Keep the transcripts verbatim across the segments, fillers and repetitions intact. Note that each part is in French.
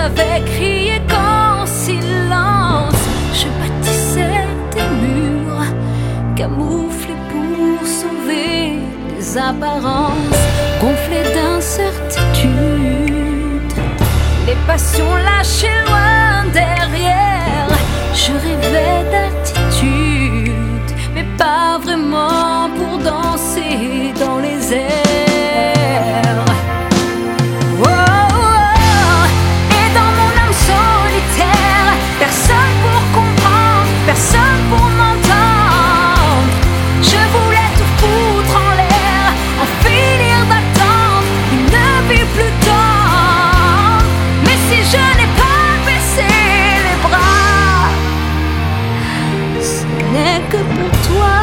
j'avais crié qu'en silence je bâtissais des murs camouflés pour sauver les apparences gonflées d'incertitude, les passions lâchées loin derrière. Je rêvais d'attitude, mais pas vraiment pour danser dans les airs. Oh, oh, oh. Et dans mon âme solitaire, personne pour comprendre, personne pour m'entendre. Je voulais tout foutre en l'air, en finir d'attendre une vie plus tendre. Mais si je n'ai pas baissé les bras, ce n'est que pour toi.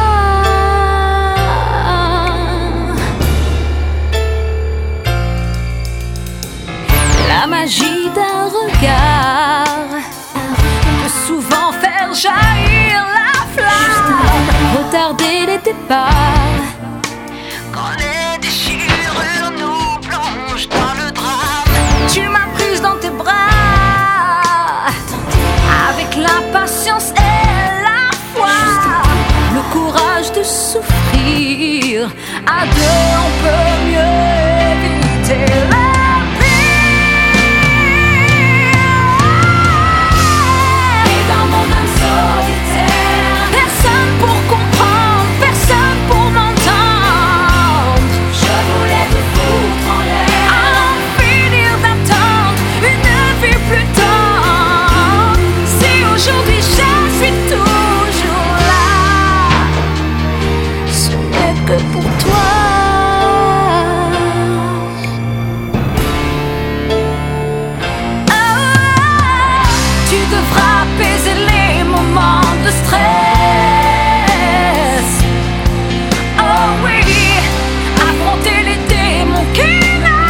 La magie d'un regard peut souvent faire jaillir la flamme, retarder les départs. Quand les déchirures nous plongent dans le drame, tu m'as prise dans tes bras, avec l'impatience et la foi, le courage de souffrir. À deux, on peut mieux éviter la pour toi. Oh, tu devras apaiser les moments de stress. Oh oui, affronter les démons qui nous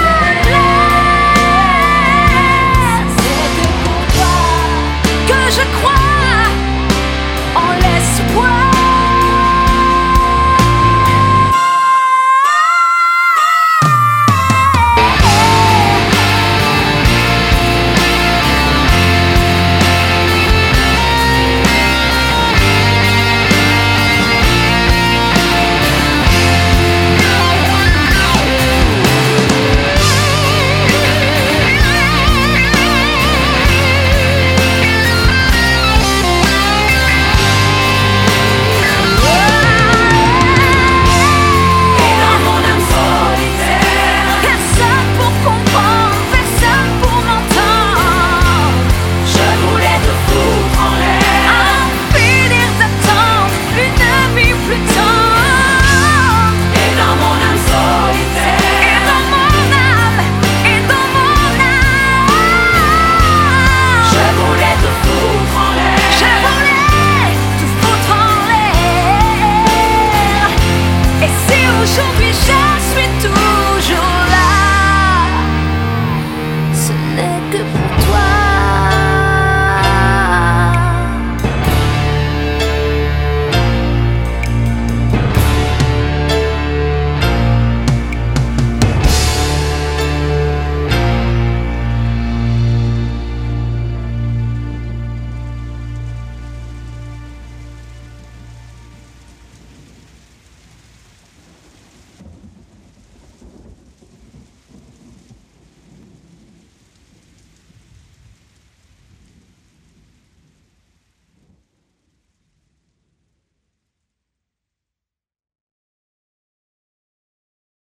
laissent. C'est que pour toi que je crois en l'espoir. Aujourd'hui, j'ai